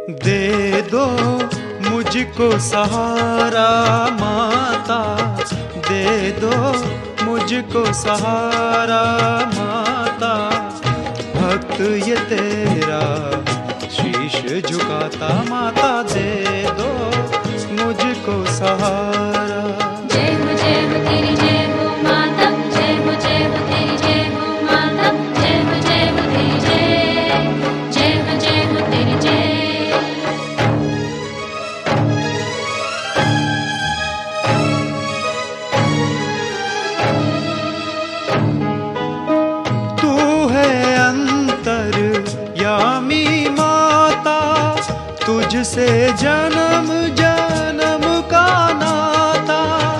दे दो मुझको सहारा माता, दे दो मुझको सहारा माता। भक्त ये तेरा शीश झुकाता माता, दे दो मुझको सहारा। जय हो तेरी जय हो माता, जय हो तेरी जय हो माता, जय हो तेरी जय, जय हो तेरी जय। तू है अंतर्यामी माता, तुझसे जन्म जन्म का नाता।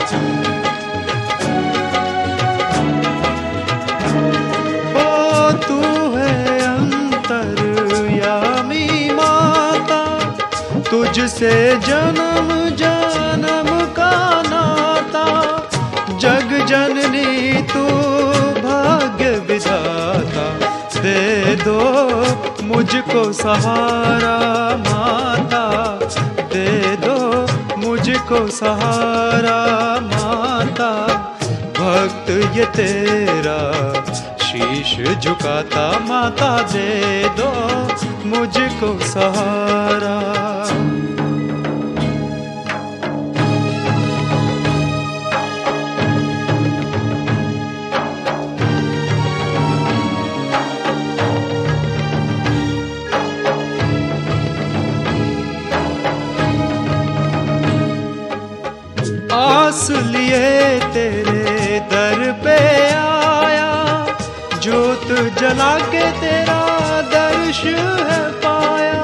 ओ तू है अंतर्यामी माता, तुझसे जन्म जन्म का नाता। जग जननी तू भाग्य विधाता, दे दो मुझको सहारा माता, दे दो मुझको सहारा माता। भक्त ये तेरा शीश झुकाता माता, दे दो मुझको सहारा। आस लिए तेरे दर पे आया, जोत जला के तेरा दर्श है पाया।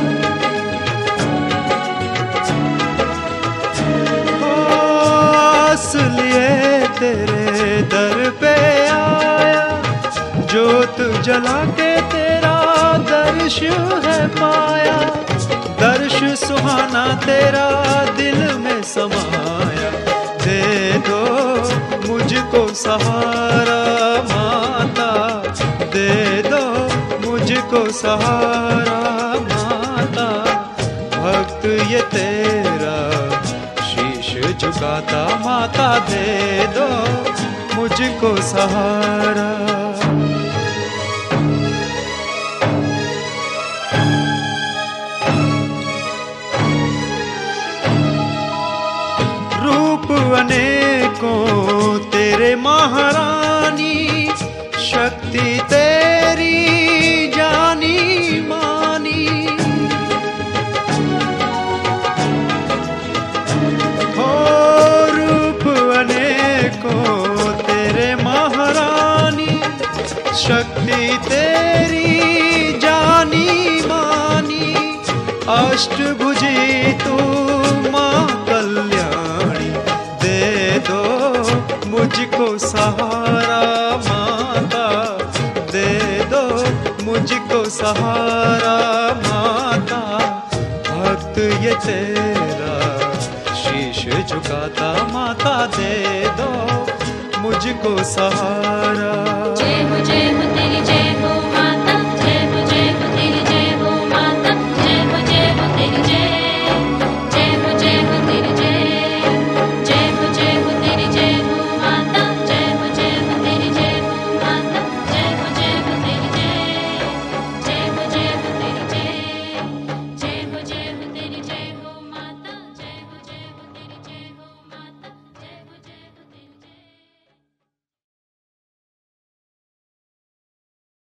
आस लिए तेरे दर पे आया, जोत जला के तेरा दर्श है पाया। दर्श सुहाना तेरा दिल में समाया, दे दो मुझको सहारा माता, दे दो मुझको सहारा माता। भक्त ये तेरा शीश झुकाता माता, दे दो मुझको सहारा। अनेकों तेरे महारानी, शक्ति तेरी जानी मानी। हो रूप अनेकों तेरे महारानी, शक्ति तेरी जानी मानी। अष्टभुजी तू माँ कल्याणी, दे दो मुझको सहारा माता, दे दो मुझको सहारा माता। भक्त ये तेरा शीश झुकाता माता, दे दो मुझको सहारा।